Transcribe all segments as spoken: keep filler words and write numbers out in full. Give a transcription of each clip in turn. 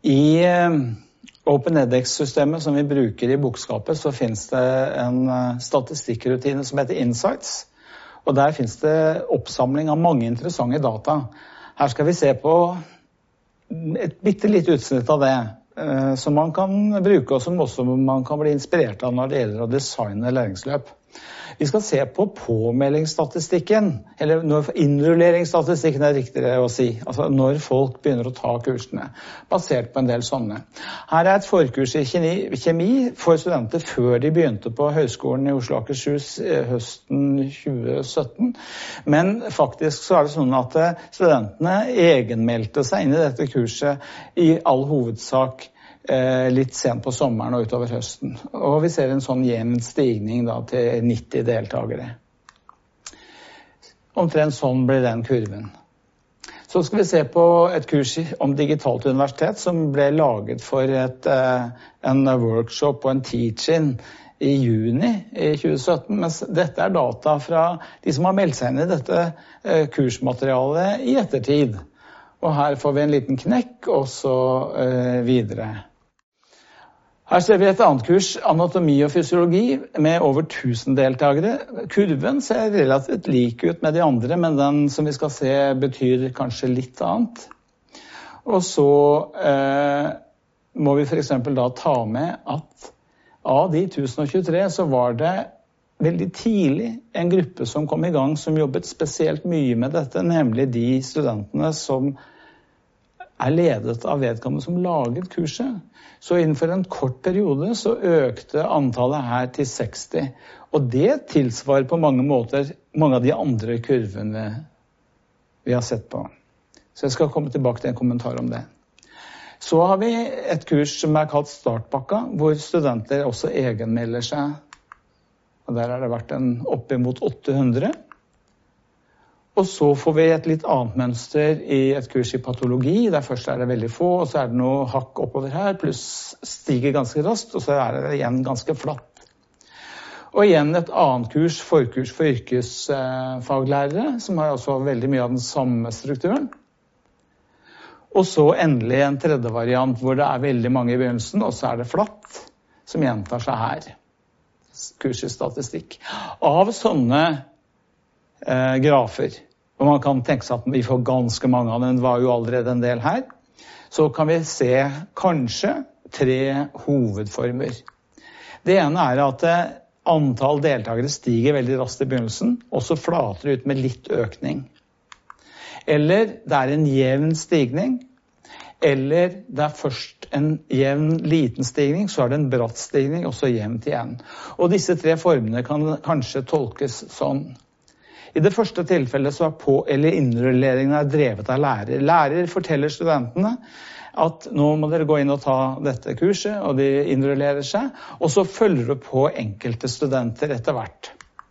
I OpenEdX-systemet som vi bruker i bokskapet, så finnes det en statistikkrutine som heter Insights. Og der finnes det oppsamling av mange interessante data. Her skal vi se på et bittelitt utsnitt av det, som man kan bruke, og som også man kan bli inspirert av når det gjelder å designe læringsløp. Vi skal se på påmeldingsstatistikken, eller når innrulleringsstatistikken er riktigere å si, altså når folk begynner å ta kursene, basert på en del sånne. Her er et forkurs i kjemi for studenter før de begynte på Høgskolen i Oslo og Akershus høsten tjue sytten, men faktisk så er det sånn at studentene egenmeldte seg inn i dette kurset i all hovedsak litt sent på sommeren og utover høsten. Og vi ser en sånn jevn stigning da, til nitti deltagere. Omtrent sånn blir den kurven. Så skal vi se på et kurs om digitalt universitet som ble laget for et, en workshop og en teach-in i juni i tjue sytten, mens dette er data fra de som har meldt seg inn i dette kursmaterialet i ettertid. Og her får vi en liten knekk, og så videre. Her ser vi et annet kurs, anatomi og fysiologi, med over tusen deltagere. Kurven ser relativt lik ut med de andre, men den som vi skal se betyr kanskje litt annet. Og så eh, må vi for eksempel da ta med at av de tusen og tjuetre så var det veldig tidlig en gruppe som kom i gang som jobbet spesielt mye med dette, nemlig de studentene som er ledet av vedkommende som laget kurset. Så innenfor en kort periode så økte antallet her til seksti. Og det tilsvarer på mange måter mange av de andre kurvene vi har sett på. Så jeg skal komme tilbake til en kommentar om det. Så har vi et kurs som er kalt Startpakka, hvor studenter også egenmelder seg. Og der har det vært en oppimot åtte hundre. Og så får vi et litt annet mønster i et kurs i patologi, der først er det veldig få, og så er det noe hakk oppover her, pluss stiger ganske raskt, og så er det igjen ganske flatt. Og igjen et annet kurs, forkurs for yrkesfaglærere, som har også veldig mye av den samme strukturen. Og så endelig en tredje variant, hvor det er veldig mange i begynnelsen, og så er det flatt, som gjentar seg her. Kurs i statistikk. Av sånne Eh, grafer, og man kan tenke seg at vi får ganske mange av dem, det var jo allerede en del her, så kan vi se kanskje tre hovedformer. Det ene er at eh, antall deltagere stiger veldig raskt i begynnelsen, og så flater det ut med litt økning. Eller det er en jevn stigning, eller det er først en jevn liten stigning, så er det en bratt stigning, og så jevnt igjen. Og disse tre formene kan kanskje tolkes sånn. I det første tilfellet så er på, eller innrulleringen er drevet av lærer. Lærer forteller studentene at nå må dere gå inn og ta dette kurset, og de innrullerer seg, og så følger det på enkelte studenter etter hvert.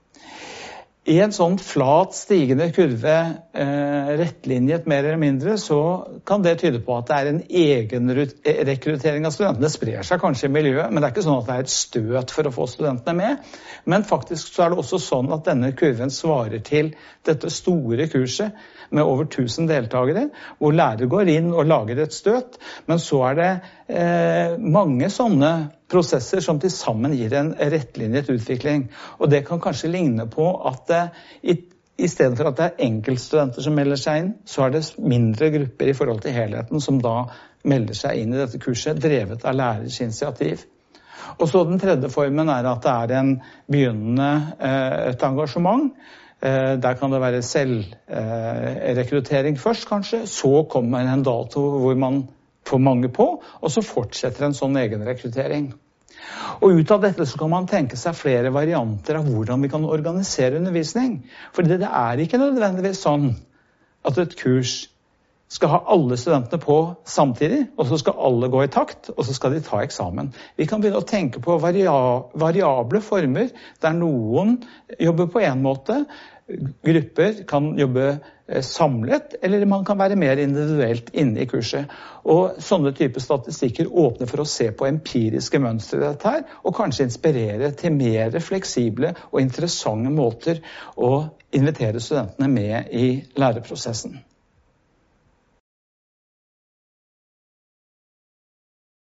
I en sånn flat stigende kurve, eh, rettlinjet mer eller mindre, så kan det tyde på at det er en egen rekruttering av studentene. Det sprer seg kanskje i miljøet, men det er ikke sånn at det er et støt for å få studentene med. Men faktisk så er det også sånn at denne kurven svarer til dette store kurset med over tusen deltagere, hvor lærer går inn og lager et støt, men så er det eh, mange sånne prosesser som til sammen gir en rettlinjet utvikling. Og det kan kanskje ligne på at det, i, i stedet for at det er enkeltstudenter som melder seg inn, så er det mindre grupper i forhold til helheten som da melder seg inn i dette kurset, drevet av lærers initiativ. Og så den tredje formen er at det er en begynnende eh, et engasjement. Eh, der kan det være selvrekruttering eh, først kanskje, så kommer en dato hvor man får mange på, og så fortsetter en sånn egen rekruttering. Og ut av dette så kan man tenke seg flere varianter av hvordan vi kan organisere undervisning. For det er ikke nødvendigvis sånn at et kurs skal ha alle studentene på samtidig, og så skal alle gå i takt, og så skal de ta eksamen. Vi kan begynne å tenke på variable former, der noen jobber på en måte, grupper kan jobbe samlet, eller man kan være mer individuelt inne i kurset. Og sånne typer statistikker åpner for å se på empiriske mønstre i dette her, og kanskje inspirere til mer fleksible og interessante måter å invitere studentene med i læreprosessen.